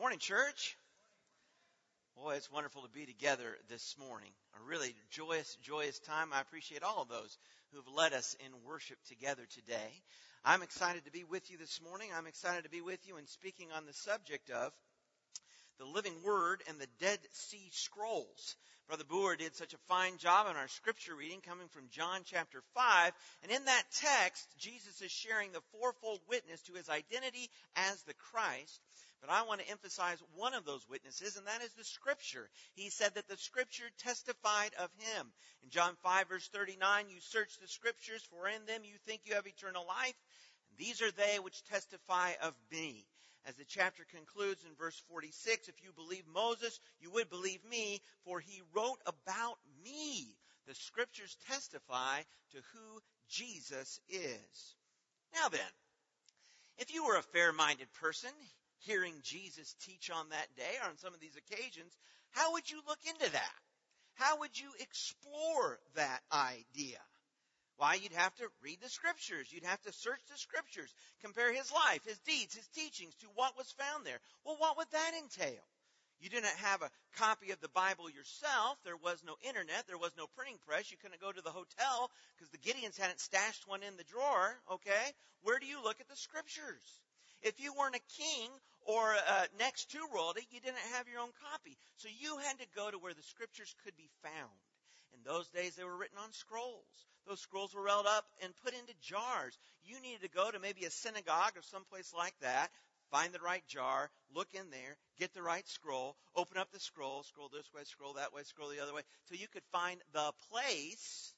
Morning, church. Boy, it's wonderful to be together this morning. A really joyous time. I appreciate all of those who have led us in worship together today. I'm excited to be with you this morning. I'm excited to be with you in speaking on the subject of the living Word and the Dead Sea Scrolls. Brother Boer did such a fine job in our scripture reading coming from John chapter 5. And in that text, Jesus is sharing the fourfold witness to his identity as the Christ. But I want to emphasize one of those witnesses, and that is the Scripture. He said that the Scripture testified of him. In John 5 verse 39, you search the Scriptures, for in them you think you have eternal life. And these are they which testify of me. As the chapter concludes in verse 46, if you believe Moses, you would believe me, for he wrote about me. The Scriptures testify to who Jesus is. Now then, if you were a fair-minded person, hearing Jesus teach on that day or on some of these occasions, how would you look into that? How would you explore that idea? Why, you'd have to read the Scriptures. You'd have to search the Scriptures, compare his life, his deeds, his teachings to what was found there. Well, what would that entail? You didn't have a copy of the Bible yourself. There was no internet. There was no printing press. You couldn't go to the hotel because the Gideons hadn't stashed one in the drawer, okay? Where do you look at the Scriptures? If you weren't a king or next to royalty, you didn't have your own copy. So you had to go to where the Scriptures could be found. In those days, they were written on scrolls. Those scrolls were rolled up and put into jars. You needed to go to maybe a synagogue or someplace like that, find the right jar, look in there, get the right scroll, open up the scroll this way, scroll that way, scroll the other way, till you could find the place.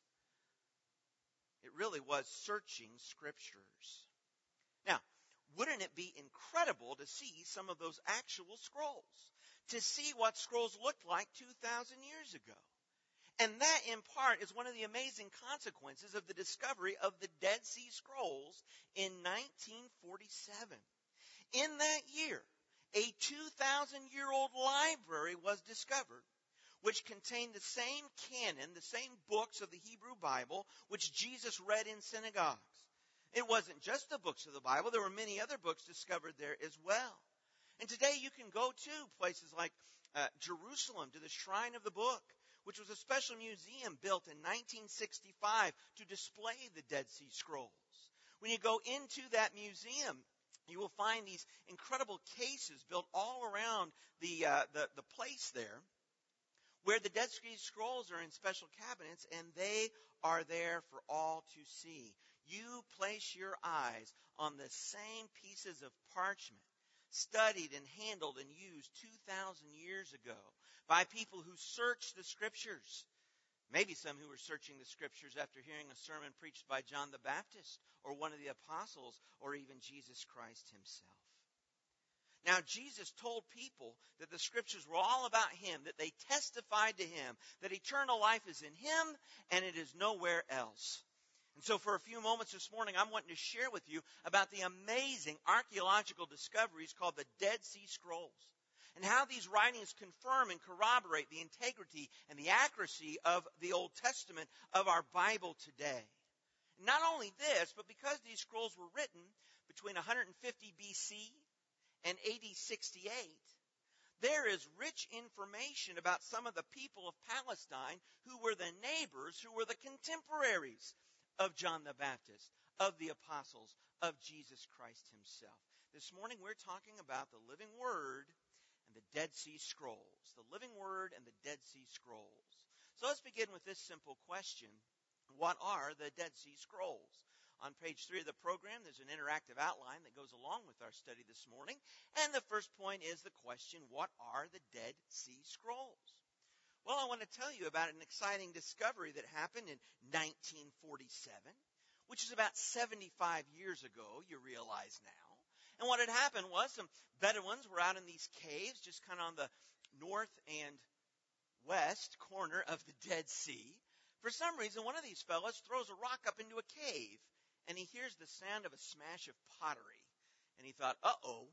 It really was searching Scriptures. Now, wouldn't it be incredible to see some of those actual scrolls? To see what scrolls looked like 2,000 years ago? And that, in part, is one of the amazing consequences of the discovery of the Dead Sea Scrolls in 1947. In that year, a 2,000-year-old library was discovered, which contained the same canon, the same books of the Hebrew Bible, which Jesus read in synagogues. It wasn't just the books of the Bible. There were many other books discovered there as well. And today you can go to places like Jerusalem, to the Shrine of the Book, which was a special museum built in 1965 to display the Dead Sea Scrolls. When you go into that museum, you will find these incredible cases built all around the place there, where the Dead Sea Scrolls are in special cabinets, and they are there for all to see. You place your eyes on the same pieces of parchment, studied and handled and used 2,000 years ago by people who searched the Scriptures. Maybe some who were searching the Scriptures after hearing a sermon preached by John the Baptist or one of the apostles or even Jesus Christ himself. Now, Jesus told people that the Scriptures were all about him, that they testified to him, that eternal life is in him and it is nowhere else. And so for a few moments this morning, I'm wanting to share with you about the amazing archaeological discoveries called the Dead Sea Scrolls, and how these writings confirm and corroborate the integrity and the accuracy of the Old Testament of our Bible today. Not only this, but because these scrolls were written between 150 BC and AD 68, there is rich information about some of the people of Palestine who were the neighbors, who were the contemporaries of John the Baptist, of the apostles, of Jesus Christ himself. This morning we're talking about the living Word and the Dead Sea Scrolls. The living Word and the Dead Sea Scrolls. So let's begin with this simple question. What are the Dead Sea Scrolls? On page 3 of the program, there's an interactive outline that goes along with our study this morning. And the first point is the question, what are the Dead Sea Scrolls? Well, I want to tell you about an exciting discovery that happened in 1947, which is about 75 years ago, you realize now. And what had happened was some Bedouins were out in these caves, just kind of on the north and west corner of the Dead Sea. For some reason, one of these fellows throws a rock up into a cave, and he hears the sound of a smash of pottery. And he thought, uh-oh,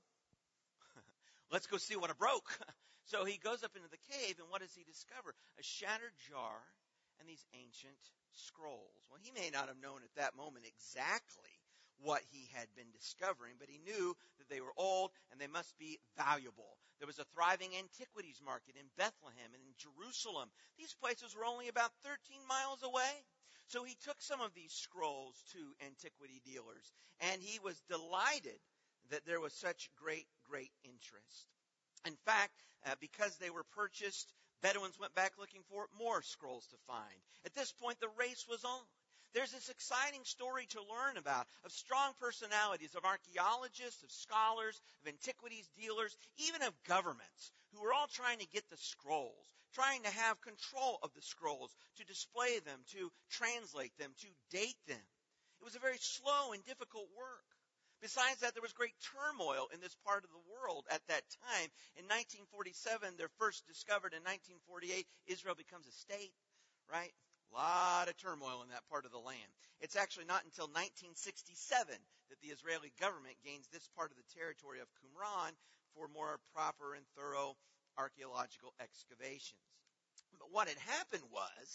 let's go see what it broke. So he goes up into the cave, and what does he discover? A shattered jar and these ancient scrolls. Well, he may not have known at that moment exactly what he had been discovering, but he knew that they were old and they must be valuable. There was a thriving antiquities market in Bethlehem and in Jerusalem. These places were only about 13 miles away. So he took some of these scrolls to antiquity dealers, and he was delighted that there was such great interest. In fact, because they were purchased, Bedouins went back looking for more scrolls to find. At this point, the race was on. There's this exciting story to learn about of strong personalities, of archaeologists, of scholars, of antiquities dealers, even of governments who were all trying to get the scrolls, trying to have control of the scrolls, to display them, to translate them, to date them. It was a very slow and difficult work. Besides that, there was great turmoil in this part of the world at that time. In 1947, they're first discovered. In 1948, Israel becomes a state, right? A lot of turmoil in that part of the land. It's actually not until 1967 that the Israeli government gains this part of the territory of Qumran for more proper and thorough archaeological excavations. But what had happened was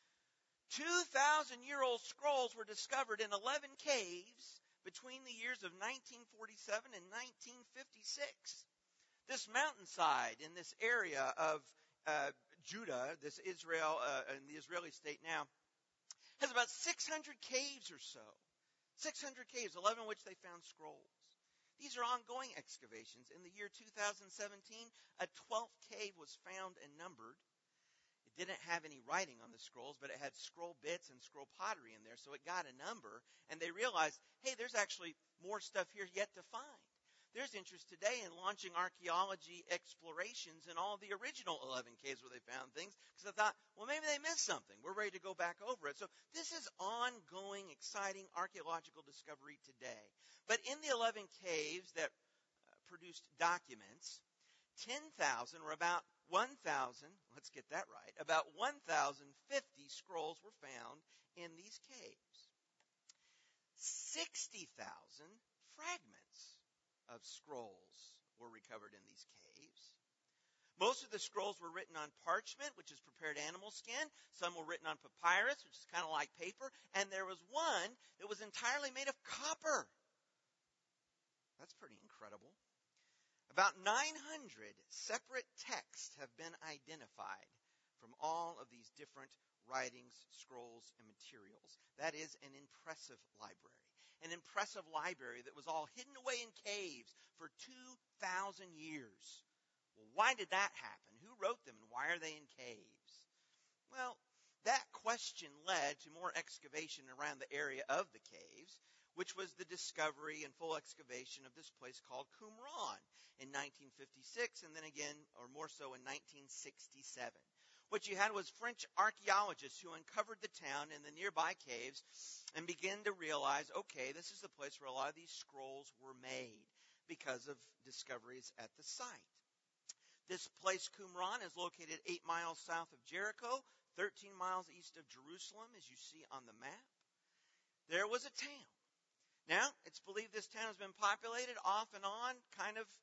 2,000-year-old scrolls were discovered in 11 caves between the years of 1947 and 1956. This mountainside in this area of Judah, this Israel, and the Israeli state now, has about 600 caves or so. 600 caves, 11 of which they found scrolls. These are ongoing excavations. In the year 2017, a 12th cave was found and numbered. It didn't have any writing on the scrolls, but it had scroll bits and scroll pottery in there, so it got a number. And they realized, hey, there's actually more stuff here yet to find. There's interest today in launching archaeology explorations in all the original 11 caves where they found things, because I thought, well, maybe they missed something. We're ready to go back over it. So this is ongoing, exciting archaeological discovery today. But in the 11 caves that produced documents, 10,000 or about 1,000, let's get that right, about 1,050 scrolls were found in these caves. 60,000 fragments of scrolls were recovered in these caves. Most of the scrolls were written on parchment, which is prepared animal skin. Some were written on papyrus, which is kind of like paper. And there was one that was entirely made of copper. That's pretty incredible. About 900 separate texts have been identified from all of these different writings, scrolls, and materials. That is an impressive library. An impressive library that was all hidden away in caves for 2,000 years. Well, why did that happen? Who wrote them, and why are they in caves? Well, that question led to more excavation around the area of the caves, which was the discovery and full excavation of this place called Qumran in 1956, and then again, or more so, in 1967. What you had was French archaeologists who uncovered the town and the nearby caves and began to realize, okay, this is the place where a lot of these scrolls were made because of discoveries at the site. This place, Qumran, is located 8 miles south of Jericho, 13 miles east of Jerusalem, as you see on the map. There was a town. Now, it's believed this town has been populated off and on, kind of,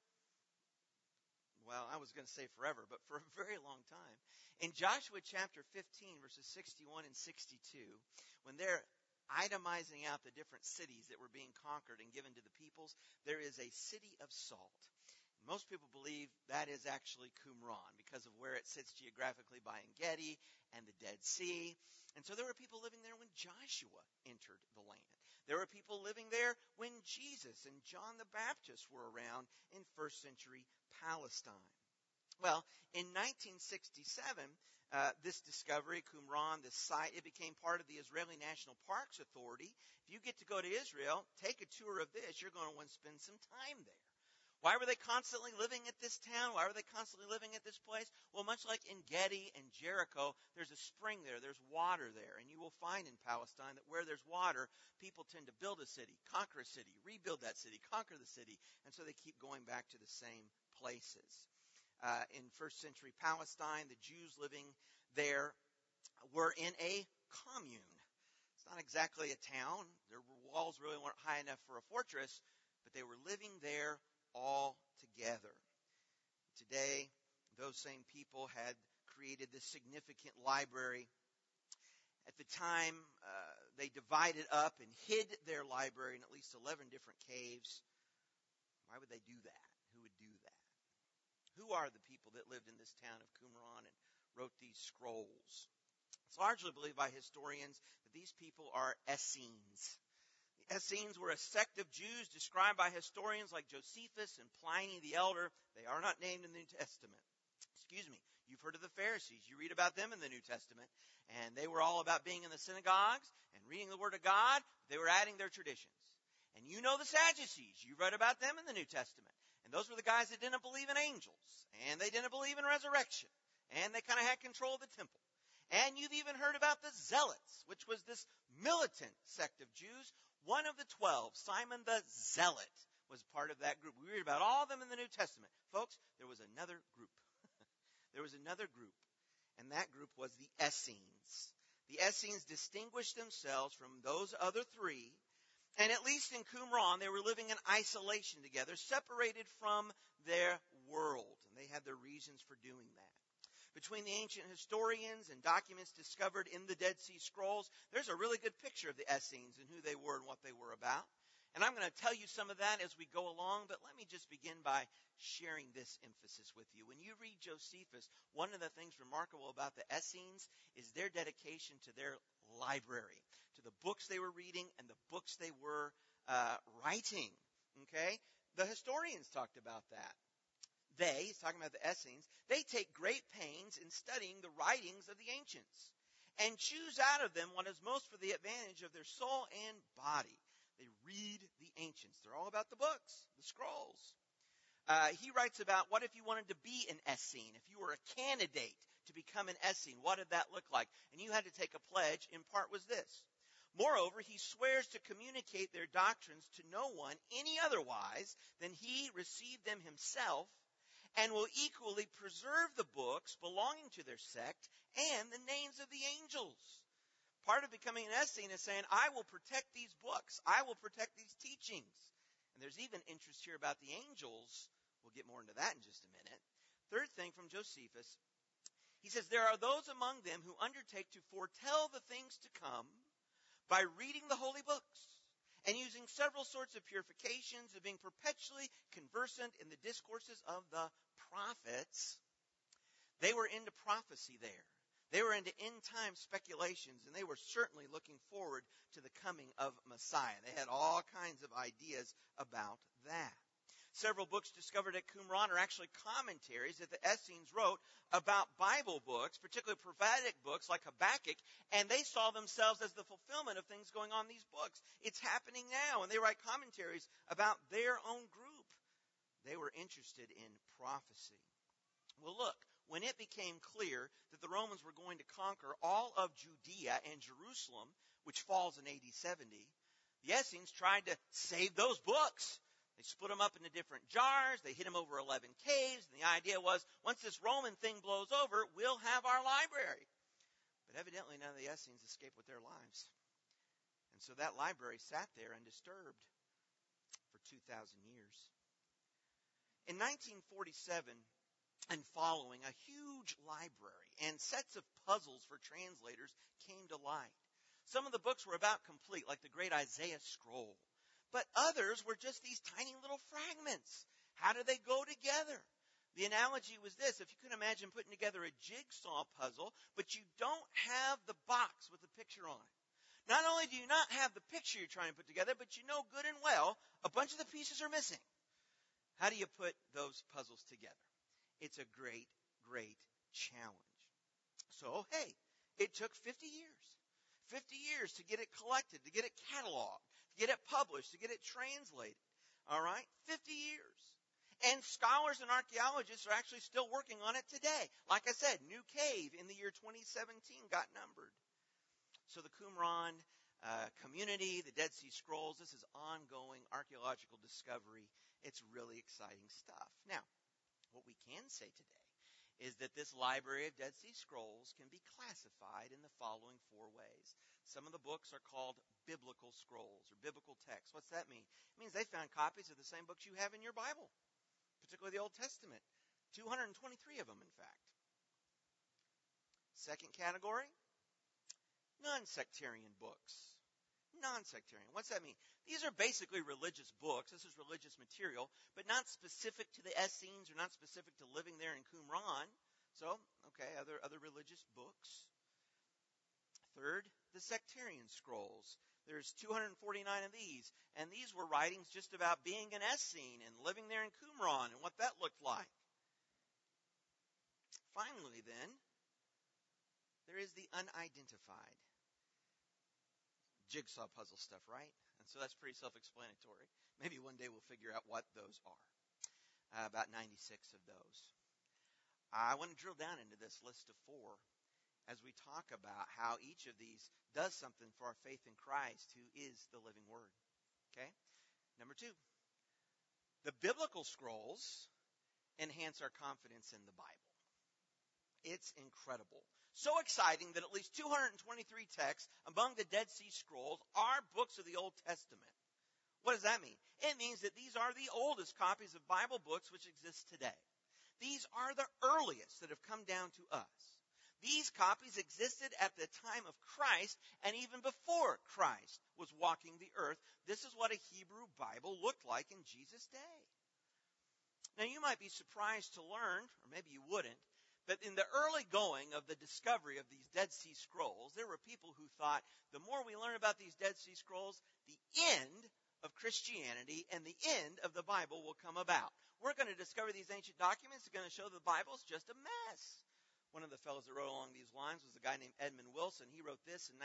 well, I was going to say forever, but for a very long time. In Joshua chapter 15, verses 61 and 62, when they're itemizing out the different cities that were being conquered and given to the peoples, there is a city of salt. Most people believe that is actually Qumran because of where it sits geographically by En-Gedi and the Dead Sea. And so there were people living there when Joshua entered the land. There were people living there when Jesus and John the Baptist were around in first century Palestine. Well, in 1967, this discovery, Qumran, this site, it became part of the Israeli National Parks Authority. If you get to go to Israel, take a tour of this, you're going to want to spend some time there. Why were they constantly living at this town? Why were they constantly living at this place? Well, much like En-Gedi and Jericho, there's a spring there. There's water there. And you will find in Palestine that where there's water, people tend to build a city, conquer a city, rebuild that city, conquer the city. And so they keep going back to the same places. In first century Palestine, the Jews living there were in a commune. It's not exactly a town. Their walls really weren't high enough for a fortress, but they were living there all together. Today, those same people had created this significant library, At the time, they divided up and hid their library in at least 11 different caves. Why would they do that? Who would do that? Who are the people that lived in this town of Qumran and wrote these scrolls? It's largely believed by historians that these people are Essenes. The Essenes were a sect of Jews described by historians like Josephus and Pliny the Elder. They are not named in the New Testament. You've heard of the Pharisees. You read about them in the New Testament. And they were all about being in the synagogues and reading the Word of God. They were adding their traditions. And you know the Sadducees. You read about them in the New Testament. And those were the guys that didn't believe in angels. And they didn't believe in resurrection. And they kind of had control of the temple. And you've even heard about the Zealots, which was this militant sect of Jews. One of the 12, Simon the Zealot, was part of that group. We read about all of them in the New Testament. Folks, there was another group. There was another group. And that group was the Essenes. The Essenes distinguished themselves from those other three. And at least in Qumran, they were living in isolation together, separated from their world. And they had their reasons for doing that. Between the ancient historians and documents discovered in the Dead Sea Scrolls, there's a really good picture of the Essenes and who they were and what they were about. And I'm going to tell you some of that as we go along, but let me just begin by sharing this emphasis with you. When you read Josephus, one of the things remarkable about the Essenes is their dedication to their library, to the books they were reading and the books they were writing. Okay? The historians talked about that. He's talking about the Essenes, they take great pains in studying the writings of the ancients and choose out of them what is most for the advantage of their soul and body. They read the ancients. They're all about the books, the scrolls. He writes about what if you wanted to be an Essene, if you were a candidate to become an Essene, what did that look like? And you had to take a pledge. In part was this. Moreover, he swears to communicate their doctrines to no one any otherwise than he received them himself, and will equally preserve the books belonging to their sect and the names of the angels. Part of becoming an Essene is saying, I will protect these books. I will protect these teachings. And there's even interest here about the angels. We'll get more into that in just a minute. Third thing from Josephus, he says, there are those among them who undertake to foretell the things to come by reading the holy books and using several sorts of purifications and being perpetually conversant in the discourses of the prophets. They were into prophecy there. They were into end-time speculations, and they were certainly looking forward to the coming of Messiah. They had all kinds of ideas about that. Several books discovered at Qumran are actually commentaries that the Essenes wrote about Bible books, particularly prophetic books like Habakkuk, and they saw themselves as the fulfillment of things going on in these books. It's happening now, and they write commentaries about their own group. They were interested in prophecy. Well, look, when it became clear that the Romans were going to conquer all of Judea and Jerusalem, which falls in AD 70, the Essenes tried to save those books. They split them up into different jars. They hid them over 11 caves. And the idea was, once this Roman thing blows over, we'll have our library. But evidently none of the Essenes escaped with their lives. And so that library sat there undisturbed for 2,000 years. In 1947 and following, a huge library and sets of puzzles for translators came to light. Some of the books were about complete, like the great Isaiah scroll. But others were just these tiny little fragments. How do they go together? The analogy was this. If you can imagine putting together a jigsaw puzzle, but you don't have the box with the picture on it. Not only do you not have the picture you're trying to put together, but you know good and well a bunch of the pieces are missing. How do you put those puzzles together? It's a great, great challenge. So, hey, it took 50 years. 50 years to get it collected, to get it cataloged, to get it published, to get it translated. All right? 50 years. And scholars and archaeologists are actually still working on it today. Like I said, new cave in the year 2017 got numbered. So the Qumran community, the Dead Sea Scrolls, this is ongoing archaeological discovery. It's really exciting stuff. Now, what we can say today is that this library of Dead Sea Scrolls can be classified in the following 4 ways. Some of the books are called biblical scrolls or biblical texts. What's that mean? It means they found copies of the same books you have in your Bible, particularly the Old Testament. 223 of them, in fact. Second category, non-sectarian books. Non-sectarian. What's that mean? These are basically religious books. This is religious material, but not specific to the Essenes or not specific to living there in Qumran. So, okay, other religious books. Third, the sectarian scrolls. There's 249 of these, and these were writings just about being an Essene and living there in Qumran and what that looked like. Finally, then, there is the unidentified. Jigsaw puzzle stuff, right? And so that's pretty self-explanatory. Maybe one day we'll figure out what those are. About 96 of those. I want to drill down into this list of 4 as we talk about how each of these does something for our faith in Christ, who is the living Word. Okay? Number 2, the biblical scrolls enhance our confidence in the Bible. It's incredible. So exciting that at least 223 texts among the Dead Sea Scrolls are books of the Old Testament. What does that mean? It means that these are the oldest copies of Bible books which exist today. These are the earliest that have come down to us. These copies existed at the time of Christ and even before Christ was walking the earth. This is what a Hebrew Bible looked like in Jesus' day. Now you might be surprised to learn, or maybe you wouldn't, but in the early going of the discovery of these Dead Sea Scrolls, there were people who thought the more we learn about these Dead Sea Scrolls, the end of Christianity and the end of the Bible will come about. We're going to discover these ancient documents. They're going to show the Bible's just a mess. One of the fellows that wrote along these lines was a guy named Edmund Wilson. He wrote this in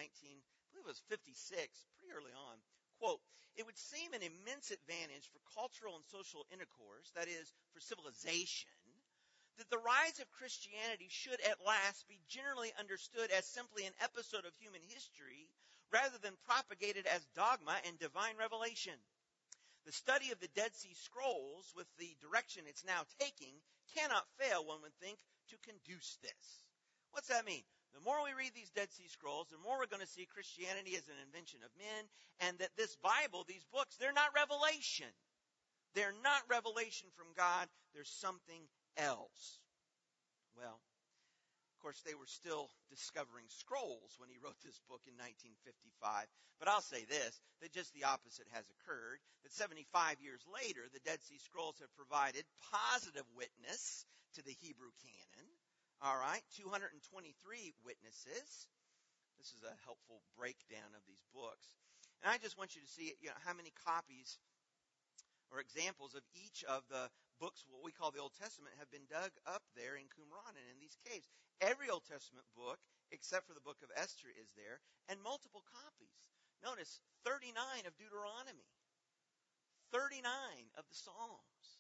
1956, pretty early on. Quote, "It would seem an immense advantage for cultural and social intercourse, that is, for civilization, that the rise of Christianity should at last be generally understood as simply an episode of human history rather than propagated as dogma and divine revelation. The study of the Dead Sea Scrolls, with the direction it's now taking, cannot fail, one would think, to conduce this." What's that mean? The more we read these Dead Sea Scrolls, the more we're going to see Christianity as an invention of men, and that this Bible, these books, they're not revelation. They're not revelation from God. There's something else. Well, of course, they were still discovering scrolls when he wrote this book in 1955. But I'll say this, that just the opposite has occurred. That 75 years later, the Dead Sea Scrolls have provided positive witness to the Hebrew canon. All right, 223 witnesses. This is a helpful breakdown of these books. And I just want you to see how many copies or examples of each of the books, what we call the Old Testament, have been dug up there in Qumran and in these caves. Every Old Testament book, except for the book of Esther, is there, and multiple copies. Notice 39 of Deuteronomy, 39 of the Psalms,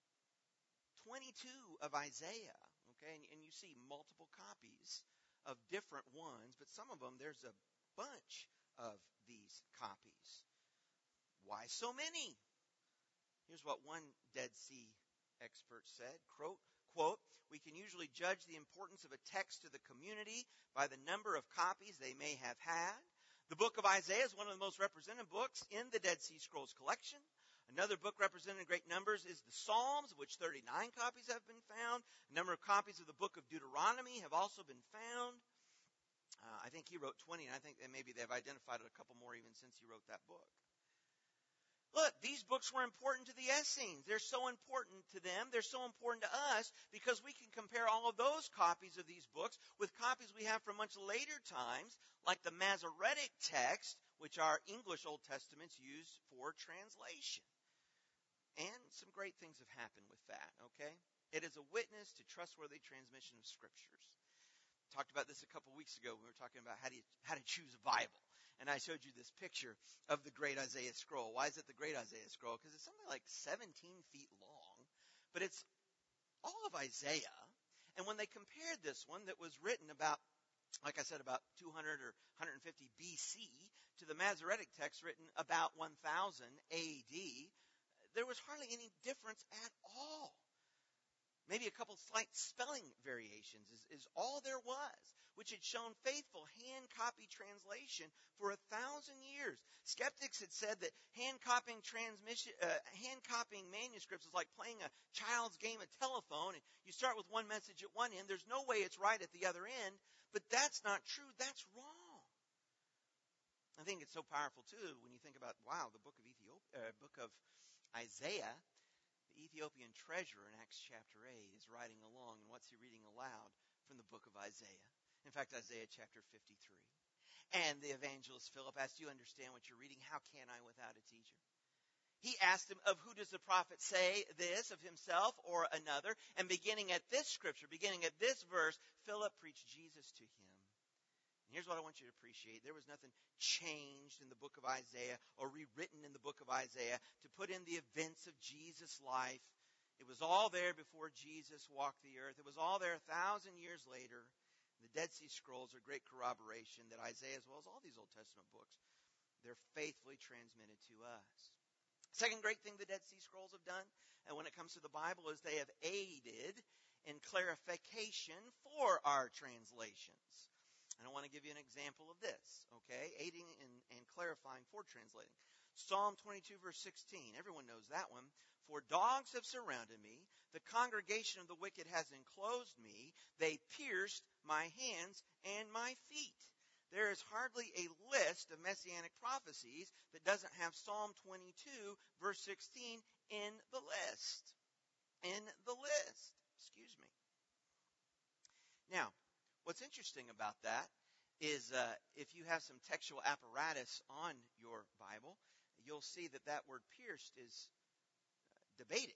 22 of Isaiah, okay, and you see multiple copies of different ones, but some of them, there's a bunch of these copies. Why so many? Here's what one Dead Sea expert said, quote, "We can usually judge the importance of a text to the community by the number of copies they may have had. The book of Isaiah is one of the most represented books in the Dead Sea Scrolls collection. Another book represented in great numbers is the Psalms, of which 39 copies have been found. A number of copies of the book of Deuteronomy have also been found." I think he wrote 20, and I think that maybe they've identified a couple more even since he wrote that book. Look, these books were important to the Essenes. They're so important to them. They're so important to us because we can compare all of those copies of these books with copies we have from much later times, like the Masoretic text, which are English Old Testaments used for translation. And some great things have happened with that, okay? It is a witness to trustworthy transmission of Scriptures. Talked about this a couple weeks ago when we were talking about how to choose a Bible. And I showed you this picture of the Great Isaiah Scroll. Why is it the Great Isaiah Scroll? Because it's something like 17 feet long, but it's all of Isaiah. And when they compared this one that was written about, like I said, about 200 or 150 BC to the Masoretic text written about 1000 AD, there was hardly any difference at all. Maybe a couple slight spelling variations is all there was, which had shown faithful hand-copy translation for 1,000 years. Skeptics had said that hand-copying manuscripts is like playing a child's game of telephone, and you start with one message at one end. There's no way it's right at the other end, but that's not true. That's wrong. I think it's so powerful too when you think about, wow, the book of Isaiah, the Ethiopian treasurer in Acts chapter 8 is writing along, and what's he reading aloud from the book of Isaiah? In fact, Isaiah chapter 53. And the evangelist Philip asked, "Do you understand what you're reading? How can I without a teacher?" He asked him, "Of who does the prophet say this, of himself or another?" And beginning at this scripture, beginning at this verse, Philip preached Jesus to him. And here's what I want you to appreciate. There was nothing changed in the book of Isaiah or rewritten in the book of Isaiah to put in the events of Jesus' life. It was all there before Jesus walked the earth. It was all there 1,000 years later. The Dead Sea Scrolls are great corroboration that Isaiah, as well as all these Old Testament books, they're faithfully transmitted to us. Second great thing the Dead Sea Scrolls have done, and when it comes to the Bible, is they have aided in clarification for our translations. And I want to give you an example of this, okay? Aiding and clarifying for translating. Psalm 22, verse 16. Everyone knows that one. "For dogs have surrounded me. The congregation of the wicked has enclosed me. They pierced my hands and my feet." There is hardly a list of messianic prophecies that doesn't have Psalm 22, verse 16 in the list. In the list. Excuse me. Now, what's interesting about that is if you have some textual apparatus on your Bible, you'll see that word pierced is debated.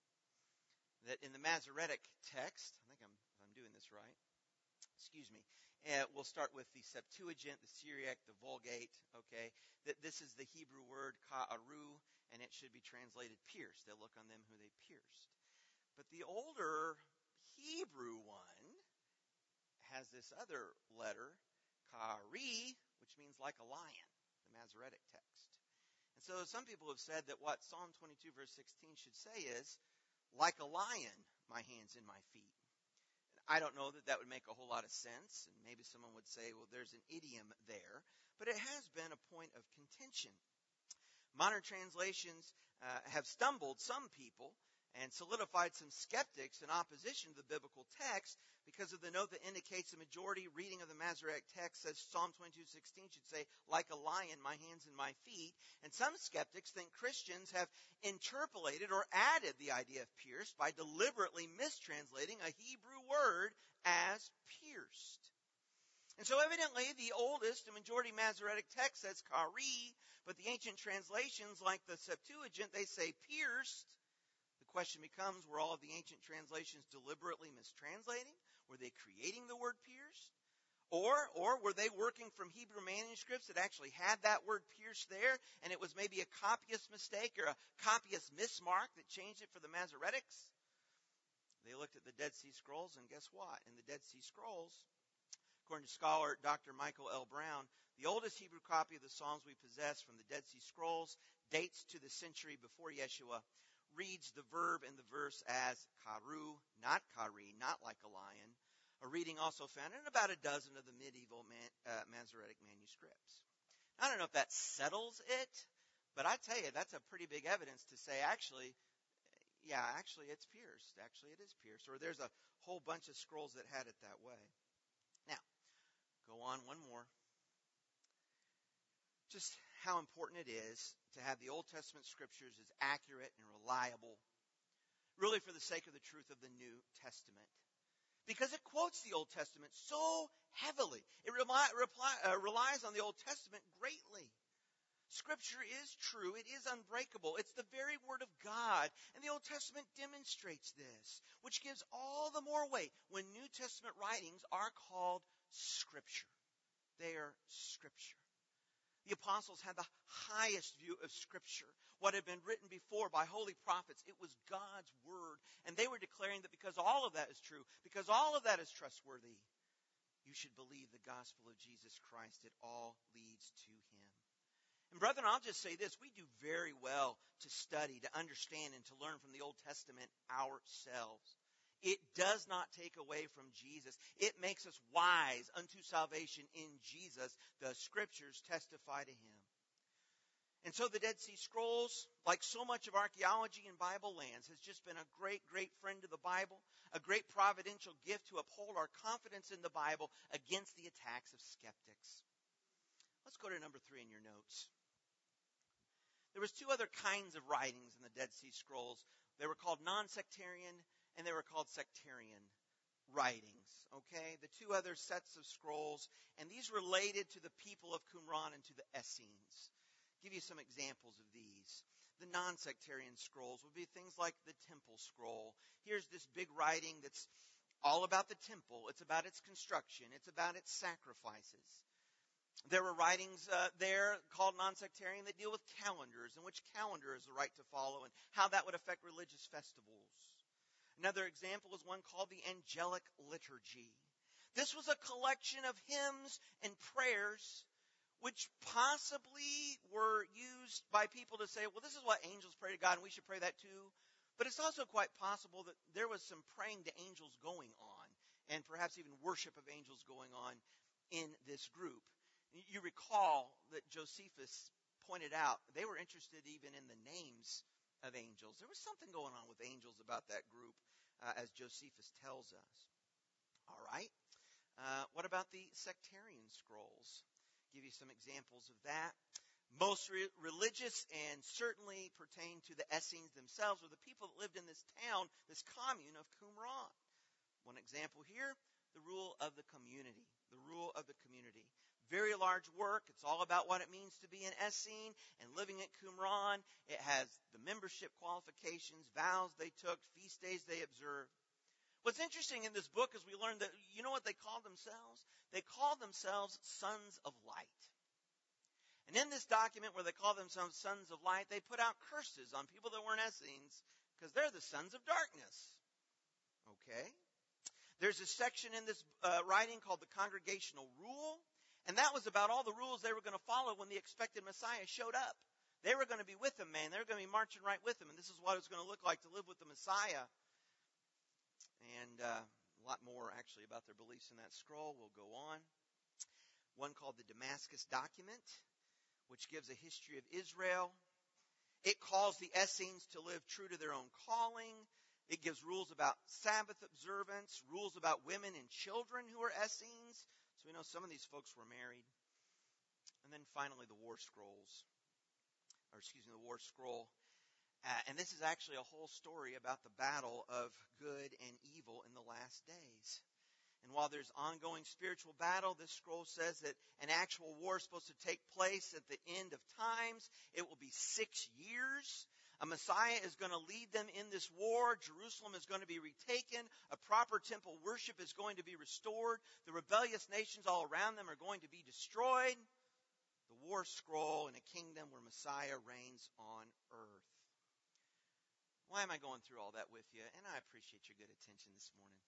That in the Masoretic text, I think I'm doing this right. Excuse me. We'll start with the Septuagint, the Syriac, the Vulgate, okay? That this is the Hebrew word ka'aru, and it should be translated pierced. They'll look on them who they pierced. But the older Hebrew one has this other letter, ka'ari, which means like a lion, the Masoretic text. And so some people have said that what Psalm 22, verse 16 should say is, "Like a lion, my hands and my feet." I don't know that would make a whole lot of sense, and maybe someone would say, well, there's an idiom there, but it has been a point of contention. Modern translations have stumbled some people and solidified some skeptics in opposition to the biblical text because of the note that indicates the majority reading of the Masoretic text says Psalm 22:16 should say, "Like a lion, my hands and my feet." And some skeptics think Christians have interpolated or added the idea of pierced by deliberately mistranslating a Hebrew word as pierced. And so evidently the oldest and majority Masoretic text says kari, but the ancient translations like the Septuagint, they say pierced. The question becomes, were all of the ancient translations deliberately mistranslating? Were they creating the word pierced? Or were they working from Hebrew manuscripts that actually had that word pierced there, and it was maybe a copyist mistake or a copyist mismark that changed it for the Masoretics? They looked at the Dead Sea Scrolls, and guess what? In the Dead Sea Scrolls, according to scholar Dr. Michael L. Brown, the oldest Hebrew copy of the Psalms we possess from the Dead Sea Scrolls dates to the century before Yeshua, reads the verb in the verse as karu, not kari, not like a lion, a reading also found in about a dozen of the medieval Masoretic manuscripts. I don't know if that settles it, but I tell you, that's a pretty big evidence to say, actually, it's pierced. Actually, it is pierced. Or there's a whole bunch of scrolls that had it that way. Now, go on one more. Just how important it is to have the Old Testament scriptures as accurate and reliable, really for the sake of the truth of the New Testament. Because it quotes the Old Testament so heavily. It relies on the Old Testament greatly. Scripture is true. It is unbreakable. It's the very Word of God. And the Old Testament demonstrates this, which gives all the more weight when New Testament writings are called Scripture. They are Scripture. The apostles had the highest view of Scripture. What had been written before by holy prophets, it was God's Word. And they were declaring that because all of that is true, because all of that is trustworthy, you should believe the gospel of Jesus Christ. It all leads to Him. And brethren, I'll just say this. We do very well to study, to understand, and to learn from the Old Testament ourselves. It does not take away from Jesus. It makes us wise unto salvation in Jesus. The Scriptures testify to Him. And so the Dead Sea Scrolls, like so much of archaeology in Bible lands, has just been a great, great friend to the Bible, a great providential gift to uphold our confidence in the Bible against the attacks of skeptics. Let's go to number 3 in your notes. There was 2 other kinds of writings in the Dead Sea Scrolls. They were called non-sectarian and they were called sectarian writings. Okay? The 2 other sets of scrolls, and these related to the people of Qumran and to the Essenes. Give you some examples of these. The non-sectarian scrolls would be things like the Temple Scroll. Here's this big writing that's all about the temple. It's about its construction. It's about its sacrifices. There were writings there called non-sectarian that deal with calendars and which calendar is the right to follow and how that would affect religious festivals. Another example is one called the Angelic Liturgy. This was a collection of hymns and prayers which possibly were used by people to say, well, this is what angels pray to God and we should pray that too. But it's also quite possible that there was some praying to angels going on and perhaps even worship of angels going on in this group. You recall that Josephus pointed out they were interested even in the names of angels. There was something going on with angels about that group, as Josephus tells us. All right. What about the sectarian scrolls? Give you some examples of that. Most religious and certainly pertain to the Essenes themselves, or the people that lived in this town, this commune of Qumran. One example here, the rule of the community. The rule of the community. Very large work. It's all about what it means to be an Essene and living at Qumran. It has the membership qualifications, vows they took, feast days they observed. What's interesting in this book is we learned that, you know what they called themselves? They called themselves sons of light. And in this document where they call themselves sons of light, they put out curses on people that weren't Essenes because they're the sons of darkness. Okay? There's a section in this writing called the Congregational Rule, and that was about all the rules they were going to follow when the expected Messiah showed up. They were going to be with him, man. They were going to be marching right with him, and this is what it was going to look like to live with the Messiah. And a lot more, actually, about their beliefs in that scroll. We'll go on. One called the Damascus Document, which gives a history of Israel. It calls the Essenes to live true to their own calling. It gives rules about Sabbath observance, rules about women and children who are Essenes. So we know some of these folks were married. And then finally the War Scrolls. The War Scroll. And this is actually a whole story about the battle of good and evil in the last days. And while there's ongoing spiritual battle, this scroll says that an actual war is supposed to take place at the end of times. It will be 6 years. A Messiah is going to lead them in this war. Jerusalem is going to be retaken. A proper temple worship is going to be restored. The rebellious nations all around them are going to be destroyed. The war scroll in a kingdom where Messiah reigns on earth. Why am I going through all that with you? And I appreciate your good attention this morning.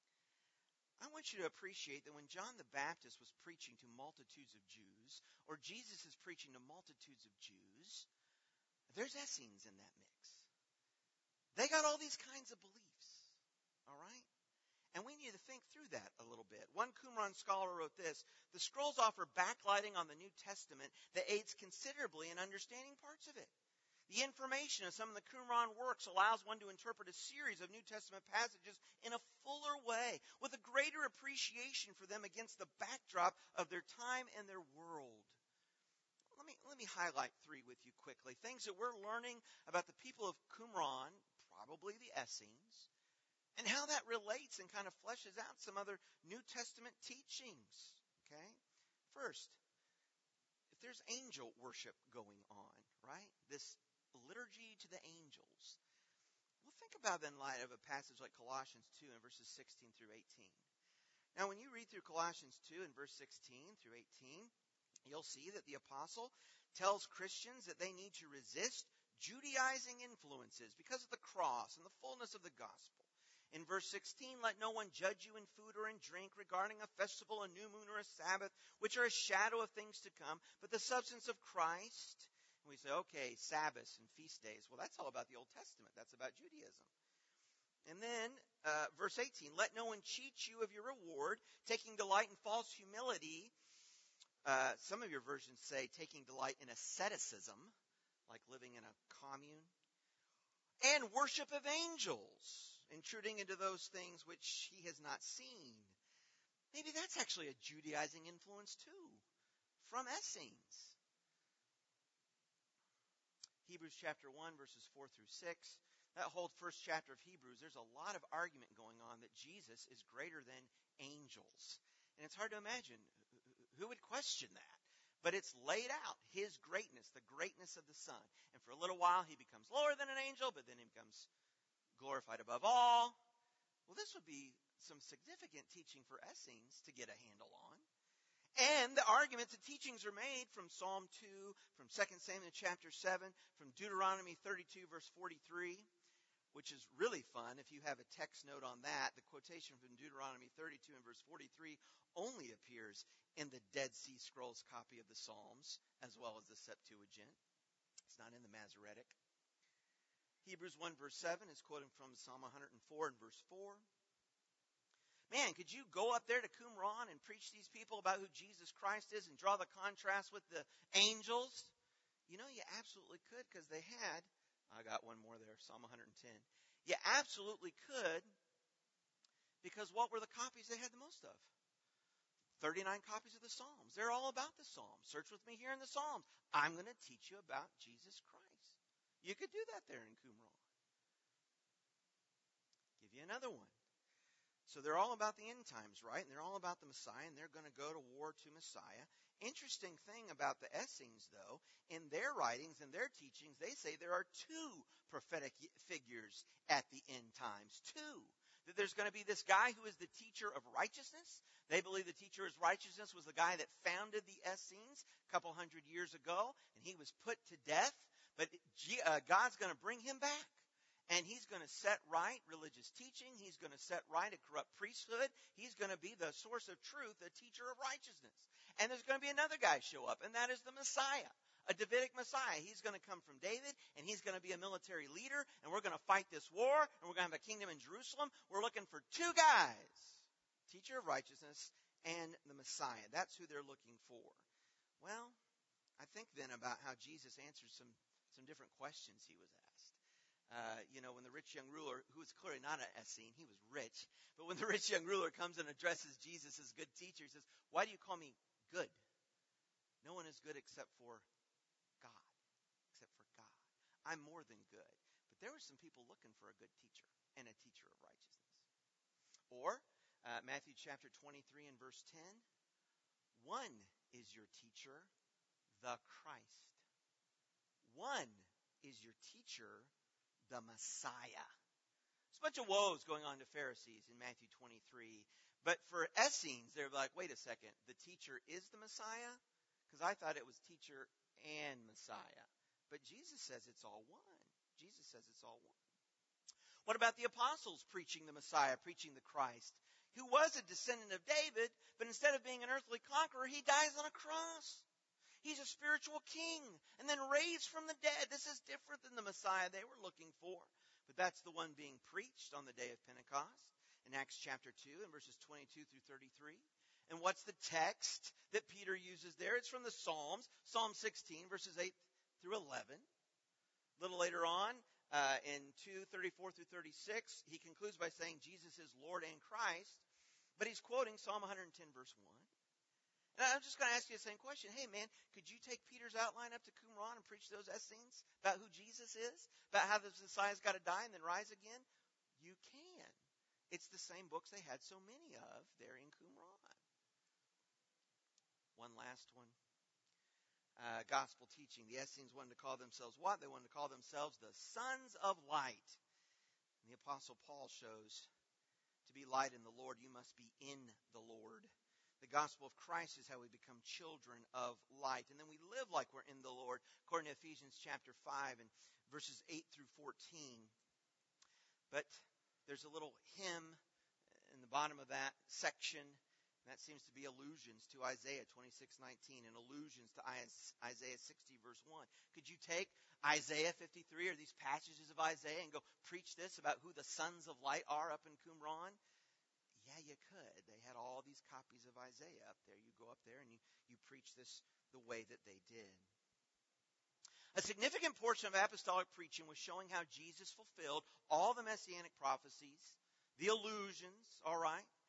I want you to appreciate that when John the Baptist was preaching to multitudes of Jews, or Jesus is preaching to multitudes of Jews, there's Essenes in that mix. They got all these kinds of beliefs. All right? And we need to think through that a little bit. One Qumran scholar wrote this: the scrolls offer backlighting on the New Testament that aids considerably in understanding parts of it. The information of some of the Qumran works allows one to interpret a series of New Testament passages in a fuller way, with a greater appreciation for them against the backdrop of their time and their world. Let me highlight 3 with you quickly. Things that we're learning about the people of Qumran, probably the Essenes, and how that relates and kind of fleshes out some other New Testament teachings. Okay? First, if there's angel worship going on, right? This liturgy to the angels. Well, think about that in light of a passage like Colossians 2 and verses 16 through 18. Now, when you read through Colossians 2 and verse 16 through 18, you'll see that the apostle tells Christians that they need to resist Judaizing influences because of the cross and the fullness of the gospel. In verse 16, let no one judge you in food or in drink regarding a festival, a new moon, or a Sabbath, which are a shadow of things to come, but the substance of Christ. And we say, okay, Sabbaths and feast days. Well, that's all about the Old Testament. That's about Judaism. And then, verse 18, let no one cheat you of your reward, taking delight in false humility. Some of your versions say taking delight in asceticism, like living in a commune. And worship of angels, intruding into those things which he has not seen. Maybe that's actually a Judaizing influence too. from Essenes. Hebrews chapter 1, verses 4 through 6. That whole first chapter of Hebrews, there's a lot of argument going on that Jesus is greater than angels. And it's hard to imagine who would question that. But it's laid out, his greatness, the greatness of the Son. And for a little while, he becomes lower than an angel, but then he becomes glorified above all. Well, this would be some significant teaching for Essenes to get a handle on. And the arguments and teachings are made from Psalm 2, from 2 Samuel chapter 7, from Deuteronomy 32, verse 43, which is really fun. If you have a text note on that, the quotation from Deuteronomy 32 and verse 43 only appears in the Dead Sea Scrolls copy of the Psalms, as well as the Septuagint. It's not in the Masoretic. Hebrews 1, verse 7 is quoting from Psalm 104 and verse 4. Man, could you go up there to Qumran and preach these people about who Jesus Christ is and draw the contrast with the angels? You know, you absolutely could, because they had, I got one more there, Psalm 110. You absolutely could, because what were the copies they had the most of? 39 copies of the Psalms. They're all about the Psalms. Search with me here in the Psalms. I'm going to teach you about Jesus Christ. You could do that there in Qumran. Give you another one. So they're all about the end times, right? And they're all about the Messiah, and they're going to go to war to Messiah. Interesting thing about the Essenes, though, in their writings and their teachings, they say there are two prophetic figures at the end times. Two. That there's going to be this guy who is the teacher of righteousness. They believe the teacher of righteousness was the guy that founded the Essenes a couple hundred years ago, and he was put to death. But God's going to bring him back. And he's going to set right religious teaching. He's going to set right a corrupt priesthood. He's going to be the source of truth, a teacher of righteousness. And there's going to be another guy show up, and that is the Messiah, a Davidic Messiah. He's going to come from David, and he's going to be a military leader, and we're going to fight this war, and we're going to have a kingdom in Jerusalem. We're looking for two guys, teacher of righteousness and the Messiah. That's who they're looking for. Well, I think then about how Jesus answered some different questions he was asked. When the rich young ruler, who was clearly not an Essene, he was rich, but when the rich young ruler comes and addresses Jesus as good teacher, he says, "Why do you call me good? No one is good except for God. Except for God. I'm more than good." But there were some people looking for a good teacher and a teacher of righteousness. Or Matthew chapter 23 and verse 10, "One is your teacher, the Christ. One is your teacher, the Messiah." There's a bunch of woes going on to Pharisees in Matthew 23. But for Essenes, they're like, wait a second, the teacher is the Messiah? Because I thought it was teacher and Messiah. But Jesus says it's all one. Jesus says it's all one. What about the apostles preaching the Messiah, preaching the Christ, who was a descendant of David, but instead of being an earthly conqueror, he dies on a cross? He's a spiritual king and then raised from the dead. This is different than the Messiah they were looking for. But that's the one being preached on the day of Pentecost in Acts chapter 2 and verses 22 through 33. And what's the text that Peter uses there? It's from the Psalms, Psalm 16, verses 8 through 11. A little later on, in 2:34 through 36, he concludes by saying Jesus is Lord and Christ. But he's quoting Psalm 110, verse 1. And I'm just going to ask you the same question. Hey, man, could you take Peter's outline up to Qumran and preach those Essenes about who Jesus is? About how the Messiah's got to die and then rise again? You can. It's the same books they had so many of there in Qumran. One last one. Gospel teaching. The Essenes wanted to call themselves what? They wanted to call themselves the sons of light. And the Apostle Paul shows, to be light in the Lord, you must be in the Lord. The gospel of Christ is how we become children of light. And then we live like we're in the Lord, according to Ephesians chapter 5 and verses 8 through 14. But there's a little hymn in the bottom of that section. And that seems to be allusions to Isaiah 26:19 and allusions to Isaiah 60 verse 1. Could you take Isaiah 53 or these passages of Isaiah and go preach this about who the sons of light are up in Qumran? Yeah, you could. They had all these copies of Isaiah up there. You go up there and you preach this the way that they did. A significant portion of apostolic preaching was showing how Jesus fulfilled all the messianic prophecies, the allusions, all right?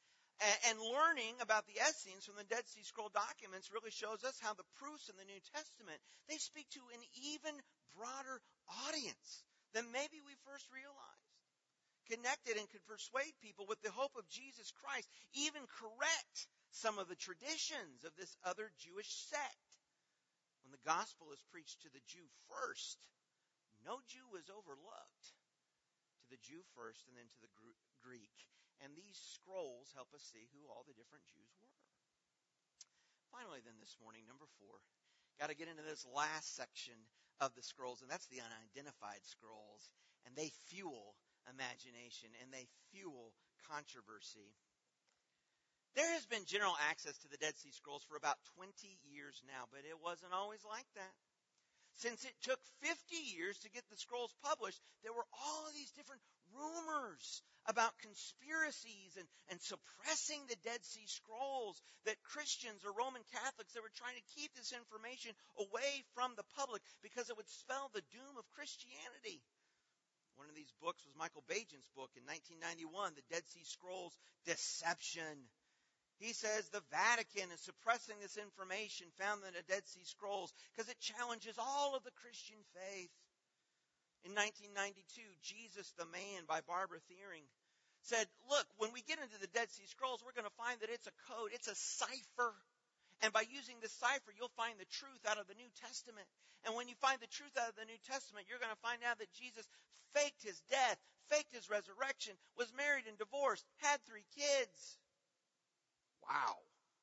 And learning about the Essenes from the Dead Sea Scroll documents really shows us how the proofs in the New Testament, they speak to an even broader audience than maybe we first realized. Connected and could persuade people with the hope of Jesus Christ, even correct some of the traditions of this other Jewish sect. When the gospel is preached to the Jew first, no Jew is overlooked. To the Jew first and then to the Greek. And these scrolls help us see who all the different Jews were. Finally then this morning, number 4, got to get into this last section of the scrolls, and that's the unidentified scrolls. And they fuel imagination and they fuel controversy. There has been general access to the Dead Sea Scrolls for about 20 years now, but it wasn't always like that. Since it took 50 years to get the scrolls published, there were all of these different rumors about conspiracies and suppressing the Dead Sea Scrolls, that Christians or Roman Catholics, they were trying to keep this information away from the public because it would spell the doom of Christianity. One of these books was Michael Bajan's book in 1991, The Dead Sea Scrolls, Deception. He says the Vatican is suppressing this information found in the Dead Sea Scrolls because it challenges all of the Christian faith. In 1992, Jesus the Man by Barbara Thiering said, look, when we get into the Dead Sea Scrolls, we're going to find that it's a code, it's a cipher. And by using this cipher, you'll find the truth out of the New Testament. And when you find the truth out of the New Testament, you're going to find out that Jesus faked his death, faked his resurrection, was married and divorced, had 3 kids. Wow.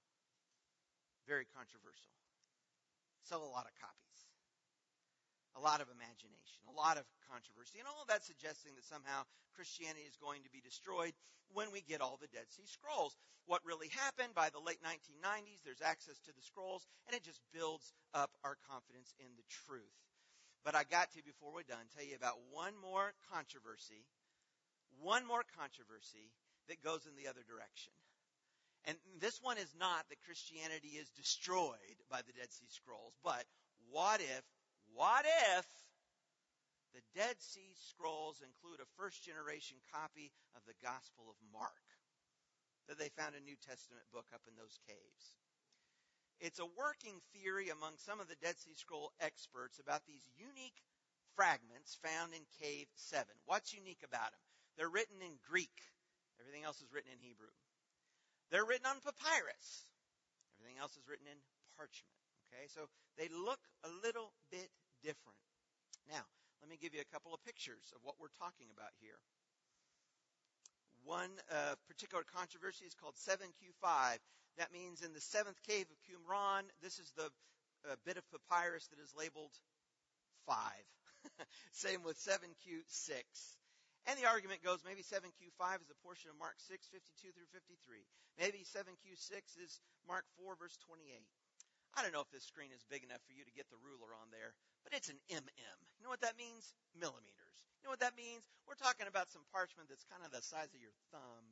Very controversial. Sell a lot of copies. A lot of imagination. A lot of controversy. And all of that suggesting that somehow Christianity is going to be destroyed when we get all the Dead Sea Scrolls. What really happened by the late 1990s, there's access to the scrolls, and it just builds up our confidence in the truth. But I got to, before we're done, tell you about one more controversy that goes in the other direction. And this one is not that Christianity is destroyed by the Dead Sea Scrolls, but what if the Dead Sea Scrolls include a first-generation copy of the Gospel of Mark that they found a New Testament book up in those caves? It's a working theory among some of the Dead Sea Scroll experts about these unique fragments found in Cave 7. What's unique about them? They're written in Greek. Everything else is written in Hebrew. They're written on papyrus. Everything else is written in parchment. Okay, so they look a little bit different. Now, let me give you a couple of pictures of what we're talking about here. One particular controversy is called 7Q5. That means in the 7th cave of Qumran, this is the bit of papyrus that is labeled 5. Same with 7Q6. And the argument goes maybe 7Q5 is a portion of Mark 6, 52 through 53. Maybe 7Q6 is Mark 4, verse 28. I don't know if this screen is big enough for you to get the ruler on there, but it's an MM. You know what that means? Millimeters. You know what that means? We're talking about some parchment that's kind of the size of your thumb.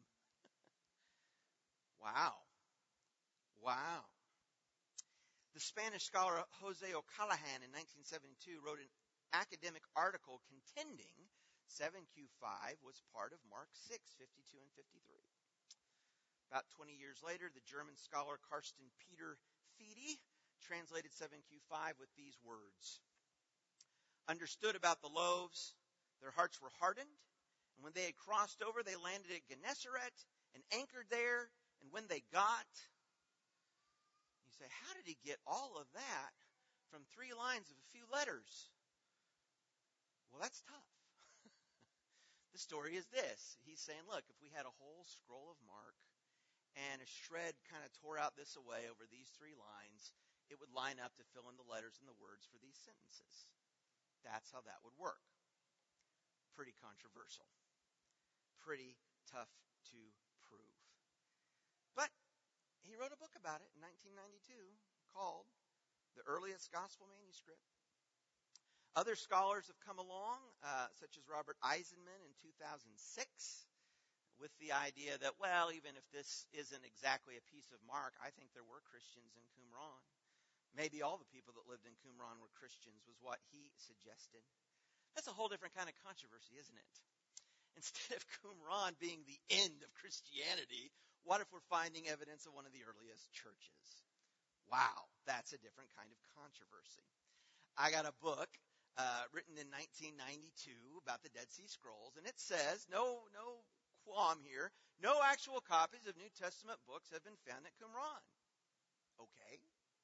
Wow. The Spanish scholar Jose O'Callaghan in 1972 wrote an academic article contending 7Q5 was part of Mark 6, 52 and 53. About 20 years later, the German scholar Karsten Peter Fede translated 7Q5 with these words. Understood about the loaves, their hearts were hardened, and when they had crossed over, they landed at Gennesaret and anchored there, and when they got... You say, how did he get all of that from 3 lines of a few letters? Well, that's tough. The story is this. He's saying, look, if we had a whole scroll of Mark and a shred kind of tore out this away over these 3 lines, it would line up to fill in the letters and the words for these sentences. That's how that would work. Pretty controversial. Pretty tough to prove. But he wrote a book about it in 1992 called The Earliest Gospel Manuscript. Other scholars have come along, such as Robert Eisenman in 2006, with the idea that, well, even if this isn't exactly a piece of Mark, I think there were Christians in Qumran. Maybe all the people that lived in Qumran were Christians, was what he suggested. That's a whole different kind of controversy, isn't it? Instead of Qumran being the end of Christianity, What if we're finding evidence of one of the earliest churches? Wow, that's a different kind of controversy. I got a book written in 1992 about the Dead Sea Scrolls, and it says, no qualm here, no actual copies of New Testament books have been found at Qumran. Okay.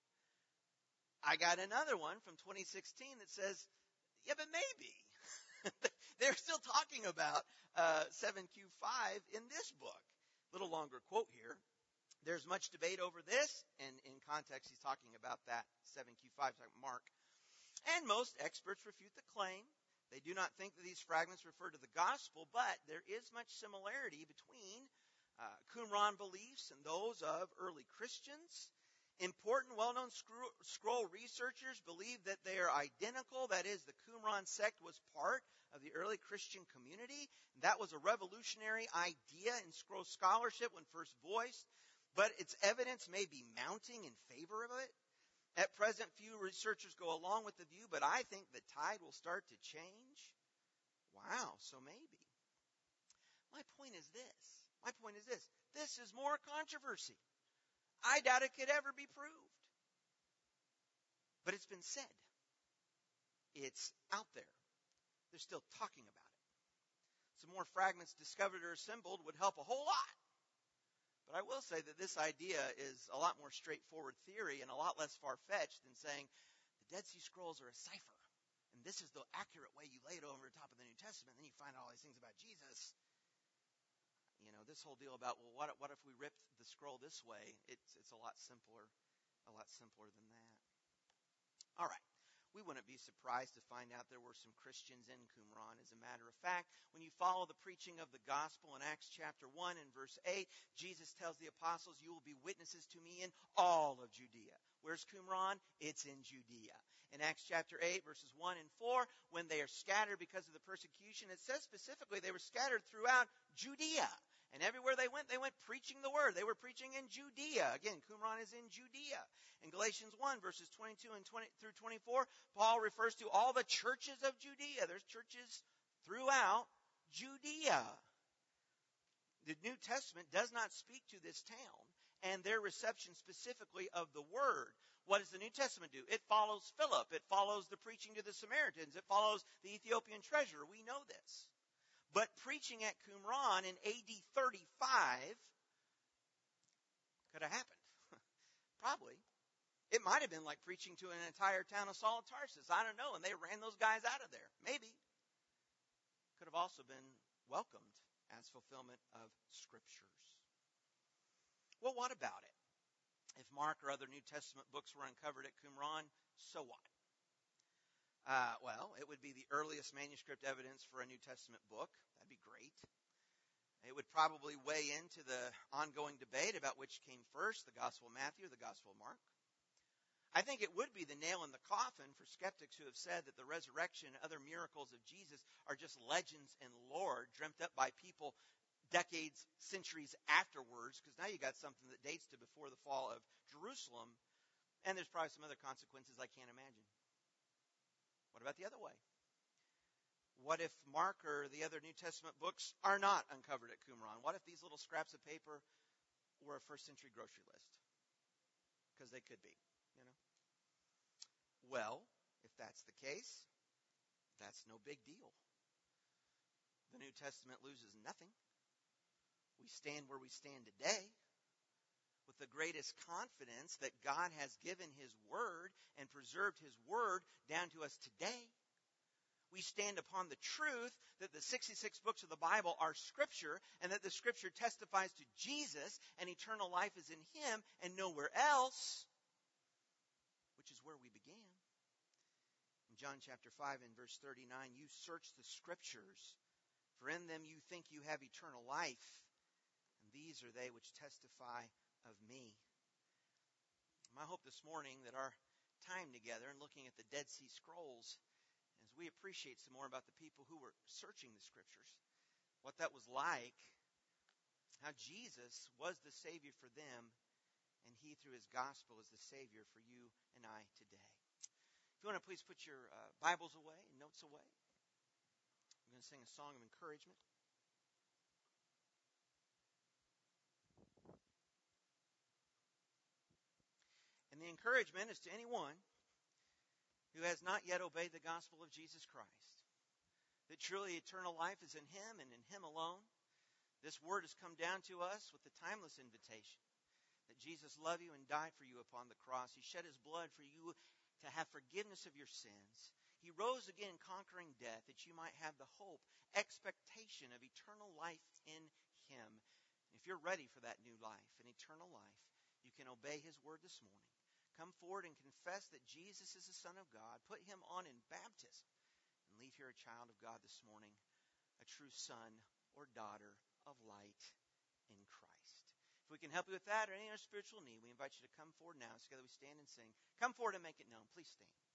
I got another one from 2016 that says, yeah, but maybe. They're still talking about 7Q5 in this book. Little longer quote here. There's much debate over this, and in context, he's talking about that 7Q5, Mark. And most experts refute the claim. They do not think that these fragments refer to the gospel, but there is much similarity between Qumran beliefs and those of early Christians. Important, well-known scroll researchers believe that they are identical. That is, the Qumran sect was part of the early Christian community. That was a revolutionary idea in scroll scholarship when first voiced, but its evidence may be mounting in favor of it. At present, few researchers go along with the view, but I think the tide will start to change. Wow, so maybe. My point is this. This is more controversy. I doubt it could ever be proved. But it's been said. It's out there. They're still talking about it. Some more fragments discovered or assembled would help a whole lot. But I will say that this idea is a lot more straightforward theory and a lot less far-fetched than saying the Dead Sea Scrolls are a cipher. And this is the accurate way you lay it over the top of the New Testament. And then you find all these things about Jesus. You know, this whole deal about, well, what if we ripped the scroll this way? It's a lot simpler than that. All right. We wouldn't be surprised to find out there were some Christians in Qumran. As a matter of fact, when you follow the preaching of the gospel in Acts chapter 1 and verse 8, Jesus tells the apostles, you will be witnesses to me in all of Judea. Where's Qumran? It's in Judea. In Acts chapter 8, verses 1 and 4, when they are scattered because of the persecution, it says specifically they were scattered throughout Judea. And everywhere they went preaching the word. They were preaching in Judea. Again, Qumran is in Judea. In Galatians 1, verses 22 and 20 through 24, Paul refers to all the churches of Judea. There's churches throughout Judea. The New Testament does not speak to this town and their reception specifically of the word. What does the New Testament do? It follows Philip. It follows the preaching to the Samaritans. It follows the Ethiopian treasurer. We know this. But preaching at Qumran in AD 35 could have happened. Probably. It might have been like preaching to an entire town of Saul of Tarsus. I don't know. And they ran those guys out of there. Maybe. Could have also been welcomed as fulfillment of Scriptures. Well, what about it? If Mark or other New Testament books were uncovered at Qumran, so what? Well, it would be the earliest manuscript evidence for a New Testament book. That'd be great. It would probably weigh into the ongoing debate about which came first, the Gospel of Matthew or the Gospel of Mark. I think it would be the nail in the coffin for skeptics who have said that the resurrection and other miracles of Jesus are just legends and lore dreamt up by people decades, centuries afterwards, because now you got something that dates to before the fall of Jerusalem, and there's probably some other consequences I can't imagine. What about the other way? What if Mark or the other New Testament books are not uncovered at Qumran? What if these little scraps of paper were a first century grocery list? Because they could be, you know. Well, if that's the case, that's no big deal. The New Testament loses nothing. We stand where we stand today with the greatest confidence that God has given His Word and preserved His Word down to us today. We stand upon the truth that the 66 books of the Bible are Scripture and that the Scripture testifies to Jesus and eternal life is in Him and nowhere else, which is where we began. In John chapter 5 and verse 39, you search the Scriptures, for in them you think you have eternal life, and these are they which testify of me. My hope this morning that our time together and looking at the Dead Sea Scrolls, as we appreciate some more about the people who were searching the Scriptures, what that was like, how Jesus was the Savior for them, and He, through His gospel, is the Savior for you and I today. If you want to please put your Bibles away and notes away. I'm going to sing a song of encouragement. the encouragement is to anyone who has not yet obeyed the gospel of Jesus Christ, that truly eternal life is in Him and in Him alone. This word has come down to us with the timeless invitation that Jesus loved you and died for you upon the cross. He shed His blood for you to have forgiveness of your sins. He rose again conquering death that you might have the hope, expectation of eternal life in Him. If you're ready for that new life, an eternal life, you can obey His word this morning. Come forward and confess that Jesus is the Son of God. Put Him on in baptism and leave here a child of God this morning, a true son or daughter of light in Christ. If we can help you with that or any other spiritual need, we invite you to come forward now. Together we stand and sing. Come forward and make it known. Please stand.